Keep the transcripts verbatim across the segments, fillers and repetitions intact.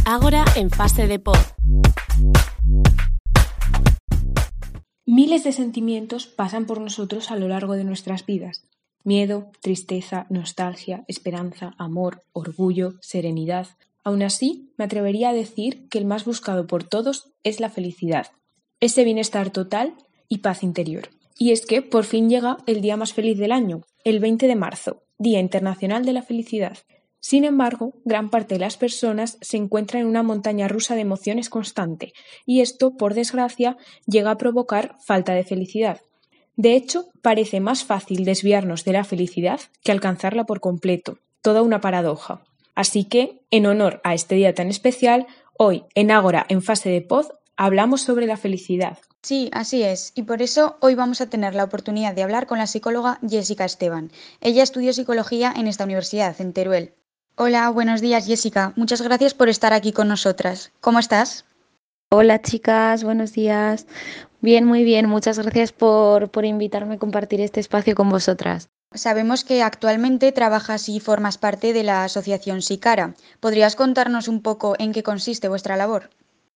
Ágora en fase de pod. Miles de sentimientos pasan por nosotros a lo largo de nuestras vidas. Miedo, tristeza, nostalgia, esperanza, amor, orgullo, serenidad. Aún así, me atrevería a decir que el más buscado por todos es la felicidad, ese bienestar total y paz interior. Y es que por fin llega el día más feliz del año, el veinte de marzo, Día Internacional de la Felicidad. Sin embargo, gran parte de las personas se encuentra en una montaña rusa de emociones constante, y esto, por desgracia, llega a provocar falta de felicidad. De hecho, parece más fácil desviarnos de la felicidad que alcanzarla por completo, toda una paradoja. Así que, en honor a este día tan especial, hoy, en Ágora en fase de pod, hablamos sobre la felicidad. Sí, así es, y por eso hoy vamos a tener la oportunidad de hablar con la psicóloga Jessica Esteban. Ella estudió psicología en esta universidad, en Teruel. Hola, buenos días Jessica, muchas gracias por estar aquí con nosotras. ¿Cómo estás? Hola chicas, buenos días. Bien, muy bien, muchas gracias por, por invitarme a compartir este espacio con vosotras. Sabemos que actualmente trabajas y formas parte de la asociación SICARA. ¿Podrías contarnos un poco en qué consiste vuestra labor?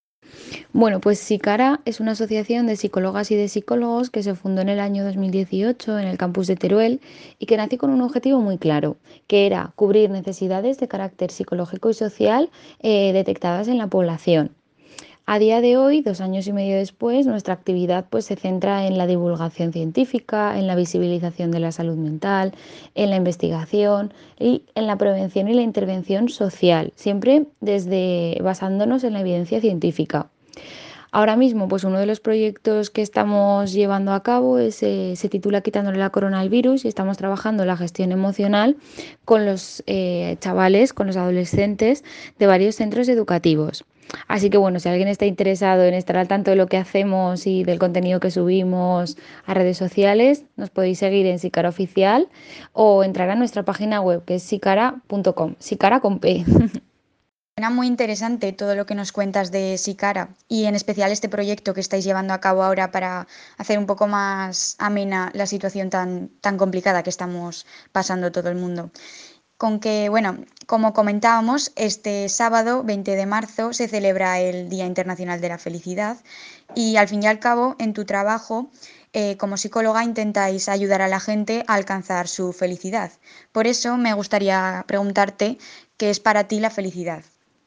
Bueno, pues SICARA es una asociación de psicólogas y de psicólogos que se fundó en el año dos mil dieciocho en el campus de Teruel y que nació con un objetivo muy claro, que era cubrir necesidades de carácter psicológico y social eh, detectadas en la población. A día de hoy, dos años y medio después, nuestra actividad pues, se centra en la divulgación científica, en la visibilización de la salud mental, en la investigación y en la prevención y la intervención social, siempre desde basándonos en la evidencia científica. Ahora mismo, pues uno de los proyectos que estamos llevando a cabo es, eh, se titula Quitándole la corona al virus y estamos trabajando la gestión emocional con los eh, chavales, con los adolescentes de varios centros educativos. Así que bueno, si alguien está interesado en estar al tanto de lo que hacemos y del contenido que subimos a redes sociales, nos podéis seguir en Sicara Oficial o entrar a nuestra página web que es sicara punto com, Sicara con P. Suena muy interesante todo lo que nos cuentas de SICARA y en especial este proyecto que estáis llevando a cabo ahora para hacer un poco más amena la situación tan, tan complicada que estamos pasando todo el mundo. Con que, bueno, como comentábamos, este sábado veinte de marzo se celebra el Día Internacional de la Felicidad y al fin y al cabo en tu trabajo eh, como psicóloga intentáis ayudar a la gente a alcanzar su felicidad. Por eso me gustaría preguntarte qué es para ti la felicidad.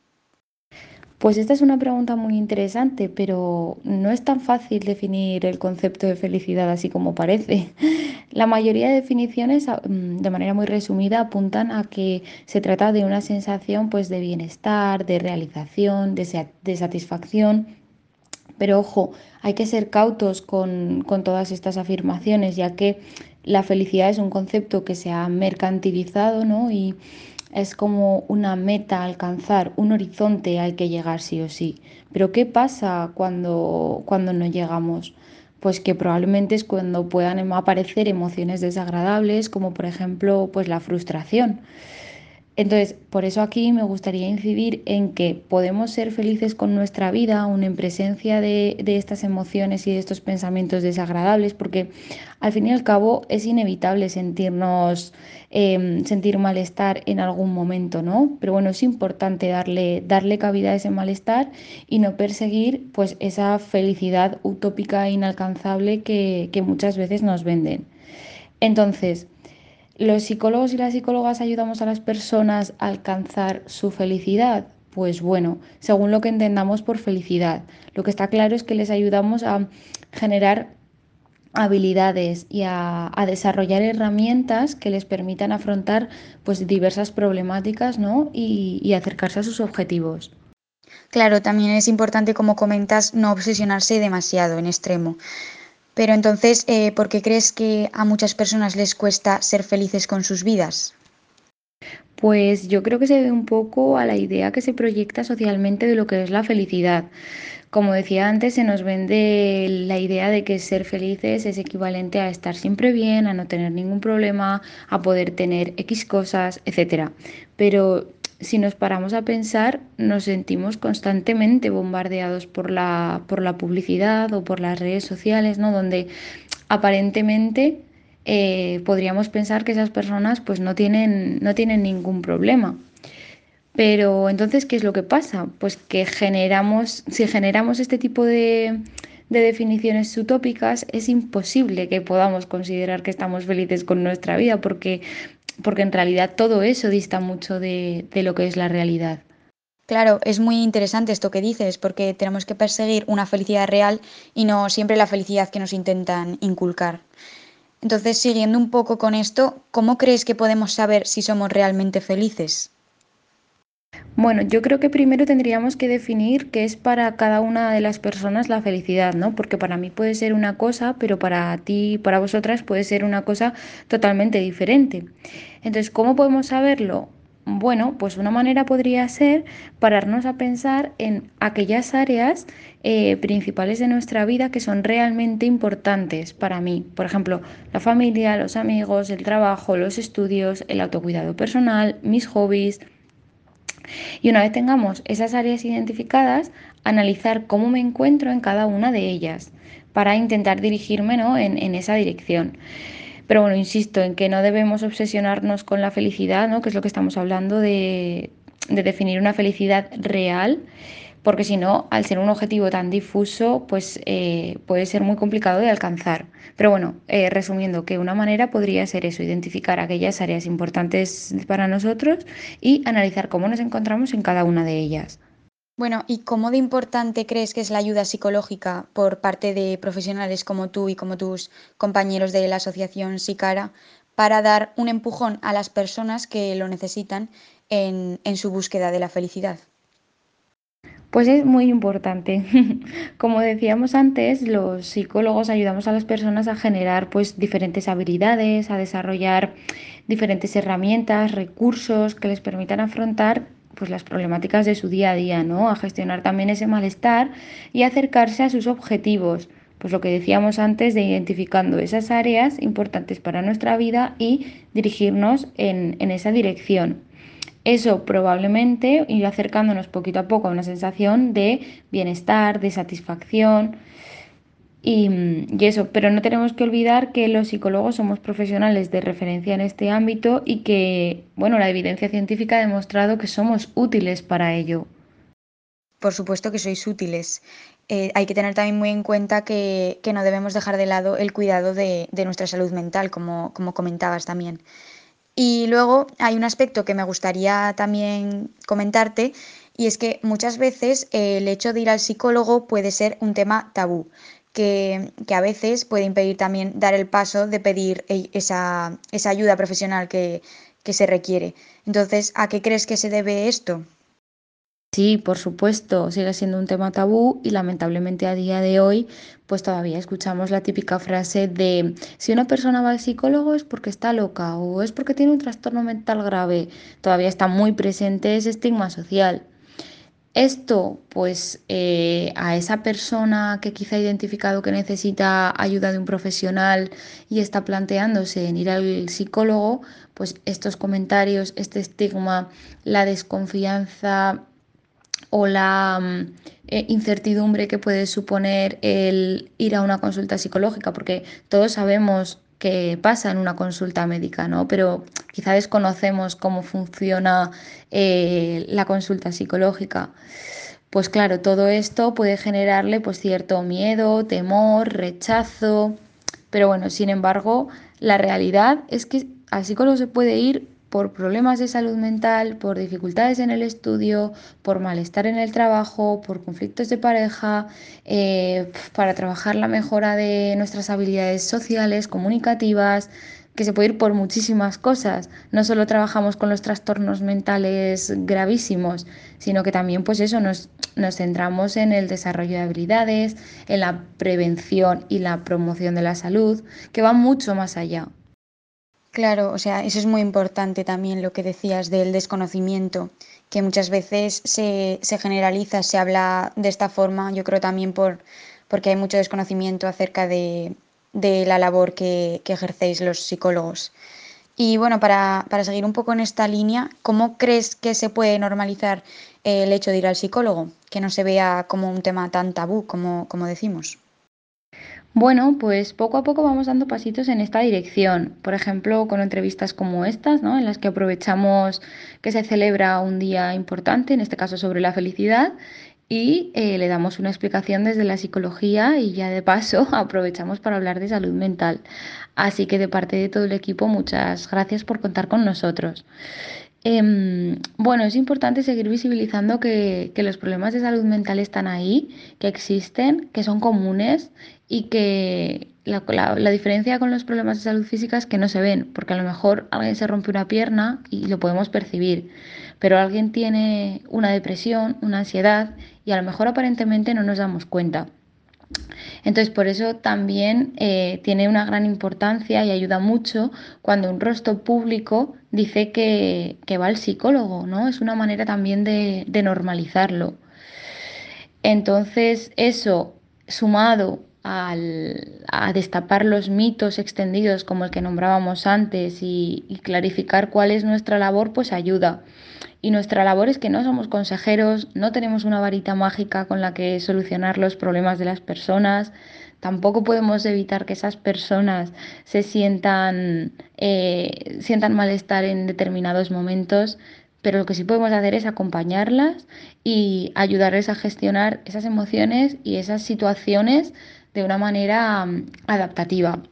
Pues esta es una pregunta muy interesante, pero no es tan fácil definir el concepto de felicidad así como parece. La mayoría de definiciones, a- mm, de manera muy resumida, apuntan a que se trata de una sensación pues, de bienestar, de realización, de, sa- de satisfacción. Pero ojo, hay que ser cautos con, con todas estas afirmaciones, ya que la felicidad es un concepto que se ha mercantilizado, ¿no? Y es como una meta a alcanzar, un horizonte al que llegar sí o sí. Pero ¿qué pasa cuando, cuando no llegamos? Pues que probablemente es cuando puedan em- aparecer emociones desagradables, como por ejemplo pues la frustración. Entonces, por eso aquí me gustaría incidir en que podemos ser felices con nuestra vida, aun en presencia de, de estas emociones y de estos pensamientos desagradables, porque al fin y al cabo es inevitable sentirnos, eh, sentir malestar en algún momento, ¿no? Pero bueno, es importante darle, darle cabida a ese malestar y no perseguir pues esa felicidad utópica e inalcanzable que, que muchas veces nos venden. Entonces, ¿los psicólogos y las psicólogas ayudamos a las personas a alcanzar su felicidad? Pues bueno, según lo que entendamos por felicidad. Lo que está claro es que les ayudamos a generar habilidades y a, a desarrollar herramientas que les permitan afrontar pues diversas problemáticas, ¿no? y, y acercarse a sus objetivos. Claro, también es importante, como comentas, no obsesionarse demasiado en extremo. Pero entonces, eh, ¿por qué crees que a muchas personas les cuesta ser felices con sus vidas? Pues yo creo que se debe un poco a la idea que se proyecta socialmente de lo que es la felicidad. Como decía antes, se nos vende la idea de que ser felices es equivalente a estar siempre bien, a no tener ningún problema, a poder tener X cosas, etcétera. Pero si nos paramos a pensar, nos sentimos constantemente bombardeados por la, por la publicidad o por las redes sociales, ¿no? Donde aparentemente eh, podríamos pensar que esas personas pues no tienen, no tienen ningún problema. Pero entonces, ¿qué es lo que pasa? Pues que generamos, si generamos este tipo de, de definiciones utópicas, es imposible que podamos considerar que estamos felices con nuestra vida, porque, porque en realidad todo eso dista mucho de, de lo que es la realidad. Claro, es muy interesante esto que dices, porque tenemos que perseguir una felicidad real y no siempre la felicidad que nos intentan inculcar. Entonces, siguiendo un poco con esto, ¿cómo crees que podemos saber si somos realmente felices? Bueno, yo creo que primero tendríamos que definir qué es para cada una de las personas la felicidad, ¿no? Porque para mí puede ser una cosa, pero para ti, para vosotras puede ser una cosa totalmente diferente. Entonces, ¿cómo podemos saberlo? Bueno, pues una manera podría ser pararnos a pensar en aquellas áreas eh, principales de nuestra vida que son realmente importantes para mí. Por ejemplo, la familia, los amigos, el trabajo, los estudios, el autocuidado personal, mis hobbies. Y una vez tengamos esas áreas identificadas, analizar cómo me encuentro en cada una de ellas para intentar dirigirme, ¿no?, en, en esa dirección. Pero bueno, insisto en que no debemos obsesionarnos con la felicidad, ¿no?, que es lo que estamos hablando de, de definir una felicidad real, porque si no, al ser un objetivo tan difuso, pues eh, puede ser muy complicado de alcanzar. Pero bueno, eh, resumiendo, que una manera podría ser eso, identificar aquellas áreas importantes para nosotros y analizar cómo nos encontramos en cada una de ellas. Bueno, ¿y cómo de importante crees que es la ayuda psicológica por parte de profesionales como tú y como tus compañeros de la asociación Sicara para dar un empujón a las personas que lo necesitan en, en su búsqueda de la felicidad? Pues es muy importante. Como decíamos antes, los psicólogos ayudamos a las personas a generar pues diferentes habilidades, a desarrollar diferentes herramientas, recursos que les permitan afrontar pues las problemáticas de su día a día, ¿no? A gestionar también ese malestar y acercarse a sus objetivos. Pues lo que decíamos antes de identificando esas áreas importantes para nuestra vida y dirigirnos en, en esa dirección. Eso probablemente ir acercándonos poquito a poco a una sensación de bienestar, de satisfacción y, y eso, pero no tenemos que olvidar que los psicólogos somos profesionales de referencia en este ámbito y que, bueno, la evidencia científica ha demostrado que somos útiles para ello. Por supuesto que sois útiles. Eh, hay que tener también muy en cuenta que, que no debemos dejar de lado el cuidado de, de nuestra salud mental, como, como comentabas también. Y luego hay un aspecto que me gustaría también comentarte, y es que muchas veces eh, el hecho de ir al psicólogo puede ser un tema tabú, que, que a veces puede impedir también dar el paso de pedir e- esa, esa ayuda profesional que, que se requiere. Entonces, ¿a qué crees que se debe esto? Sí, por supuesto, sigue siendo un tema tabú y lamentablemente a día de hoy pues todavía escuchamos la típica frase de si una persona va al psicólogo es porque está loca o es porque tiene un trastorno mental grave. Todavía está muy presente ese estigma social. Esto, pues eh, a esa persona que quizá ha identificado que necesita ayuda de un profesional y está planteándose en ir al psicólogo, pues estos comentarios, este estigma, la desconfianza o la mm, eh, incertidumbre que puede suponer el ir a una consulta psicológica, porque todos sabemos qué pasa en una consulta médica, ¿no? Pero quizá desconocemos cómo funciona eh, la consulta psicológica. Pues claro, todo esto puede generarle pues cierto miedo, temor, rechazo, pero bueno, sin embargo, la realidad es que al psicólogo se puede ir por problemas de salud mental, por dificultades en el estudio, por malestar en el trabajo, por conflictos de pareja, eh, para trabajar la mejora de nuestras habilidades sociales, comunicativas, que se puede ir por muchísimas cosas. No solo trabajamos con los trastornos mentales gravísimos, sino que también pues eso nos, nos centramos en el desarrollo de habilidades, en la prevención y la promoción de la salud, que va mucho más allá. Claro, o sea, eso es muy importante también lo que decías del desconocimiento, que muchas veces se, se generaliza, se habla de esta forma, yo creo también por, porque hay mucho desconocimiento acerca de, de la labor que, que ejercéis los psicólogos. Y bueno, para, para seguir un poco en esta línea, ¿cómo crees que se puede normalizar eh, el hecho de ir al psicólogo? Que no se vea como un tema tan tabú como, como decimos. Bueno, pues poco a poco vamos dando pasitos en esta dirección. Por ejemplo, con entrevistas como estas, ¿no? En las que aprovechamos que se celebra un día importante, en este caso sobre la felicidad, y eh, le damos una explicación desde la psicología y ya de paso aprovechamos para hablar de salud mental. Así que de parte de todo el equipo, muchas gracias por contar con nosotros. Em, bueno, es importante seguir visibilizando que, que los problemas de salud mental están ahí, que existen, que son comunes y que la, la- la diferencia con los problemas de salud física es que no se ven, porque a lo mejor alguien se rompe una pierna y lo podemos percibir, pero alguien tiene una depresión, una ansiedad y a lo mejor aparentemente no nos damos cuenta. Entonces, por eso también eh, tiene una gran importancia y ayuda mucho cuando un rostro público dice que, que va al psicólogo, ¿no? Es una manera también de, de normalizarlo. Entonces, eso sumado al- a destapar los mitos extendidos como el que nombrábamos antes y, y clarificar cuál es nuestra labor, pues ayuda. Y nuestra labor es que no somos consejeros, no tenemos una varita mágica con la que solucionar los problemas de las personas, tampoco podemos evitar que esas personas se sientan, eh, sientan malestar en determinados momentos, pero lo que sí podemos hacer es acompañarlas y ayudarles a gestionar esas emociones y esas situaciones de una manera mm, adaptativa.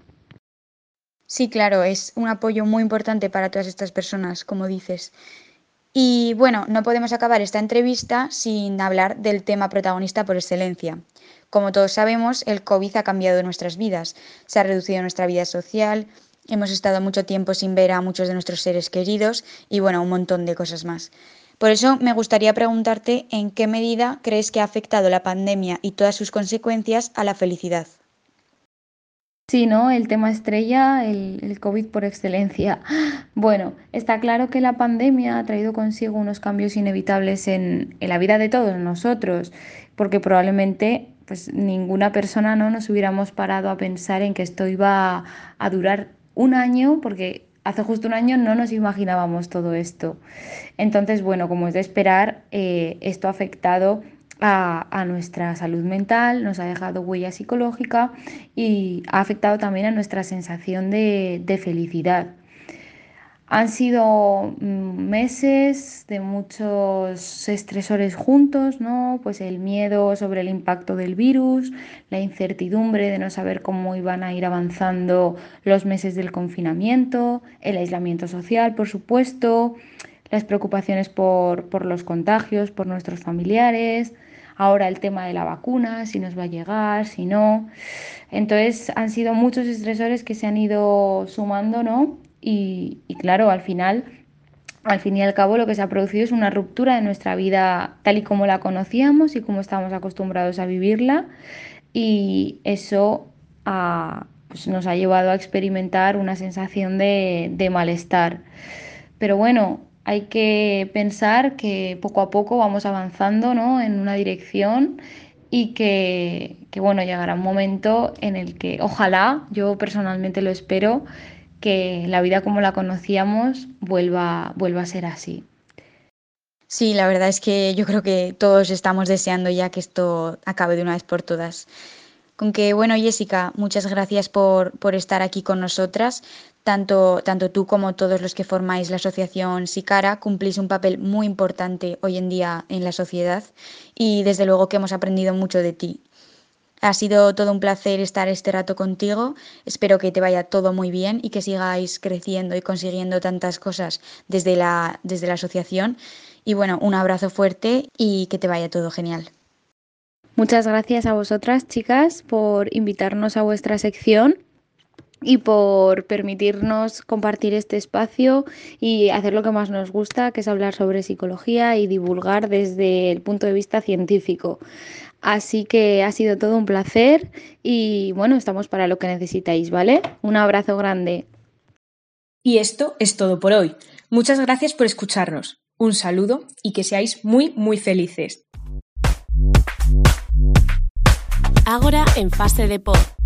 Sí, claro, es un apoyo muy importante para todas estas personas, como dices. Y bueno, no podemos acabar esta entrevista sin hablar del tema protagonista por excelencia. Como todos sabemos, el COVID ha cambiado nuestras vidas, se ha reducido nuestra vida social, hemos estado mucho tiempo sin ver a muchos de nuestros seres queridos y bueno, un montón de cosas más. Por eso me gustaría preguntarte en qué medida crees que ha afectado la pandemia y todas sus consecuencias a la felicidad. Sí, ¿no? El tema estrella, el, el COVID por excelencia. Bueno, está claro que la pandemia ha traído consigo unos cambios inevitables en, en la vida de todos nosotros, porque probablemente pues ninguna persona no nos hubiéramos parado a pensar en que esto iba a durar un año, porque hace justo un año no nos imaginábamos todo esto. Entonces, bueno, como es de esperar, eh, esto ha afectado a, a nuestra salud mental, nos ha dejado huella psicológica y ha afectado también a nuestra sensación de, de felicidad. Han sido mm, meses de muchos estresores juntos, ¿no? Pues el miedo sobre el impacto del virus, la incertidumbre de no saber cómo iban a ir avanzando los meses del confinamiento, el aislamiento social, por supuesto, las preocupaciones por, por los contagios, por nuestros familiares, ahora el tema de la vacuna, si nos va a llegar, si no. Entonces han sido muchos estresores que se han ido sumando, ¿no? Y, y claro, al final, al fin y al cabo, lo que se ha producido es una ruptura de nuestra vida tal y como la conocíamos y como estábamos acostumbrados a vivirla. Y eso ha, pues, nos ha llevado a experimentar una sensación de, de malestar. Pero bueno, hay que pensar que poco a poco vamos avanzando, ¿no? En una dirección y que, que, bueno, llegará un momento en el que, ojalá, yo personalmente lo espero, que la vida como la conocíamos vuelva, vuelva a ser así. Sí, la verdad es que yo creo que todos estamos deseando ya que esto acabe de una vez por todas. Con que, bueno, Jessica, muchas gracias por, por estar aquí con nosotras. Tanto, tanto tú como todos los que formáis la asociación Sicara cumplís un papel muy importante hoy en día en la sociedad y desde luego que hemos aprendido mucho de ti. Ha sido todo un placer estar este rato contigo. Espero que te vaya todo muy bien y que sigáis creciendo y consiguiendo tantas cosas desde la, desde la asociación. Y bueno, un abrazo fuerte y que te vaya todo genial. Muchas gracias a vosotras, chicas, por invitarnos a vuestra sección y por permitirnos compartir este espacio y hacer lo que más nos gusta, que es hablar sobre psicología y divulgar desde el punto de vista científico. Así que ha sido todo un placer y bueno, estamos para lo que necesitáis, ¿vale? Un abrazo grande. Y esto es todo por hoy. Muchas gracias por escucharnos. Un saludo y que seáis muy, muy felices. Ágora en fase de pod.